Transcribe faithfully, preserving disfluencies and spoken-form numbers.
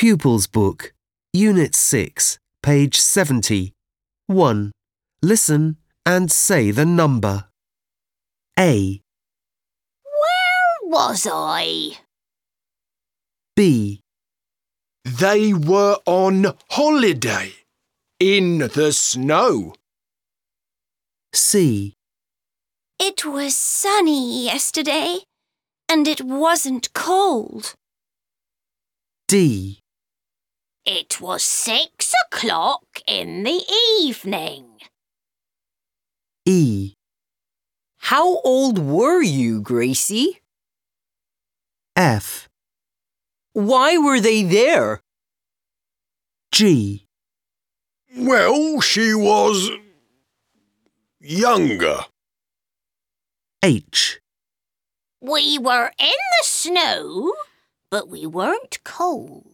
Pupils Book, Unit six, page seventy. one. Listen and say the number. A. Where was I? B. They were on holiday in the snow. C. It was sunny yesterday, and it wasn't cold. D. It was six o'clock in the evening. E. How old were you, Gracie? F. Why were they there? G. Well, she was younger. H. We were in the snow, but we weren't cold.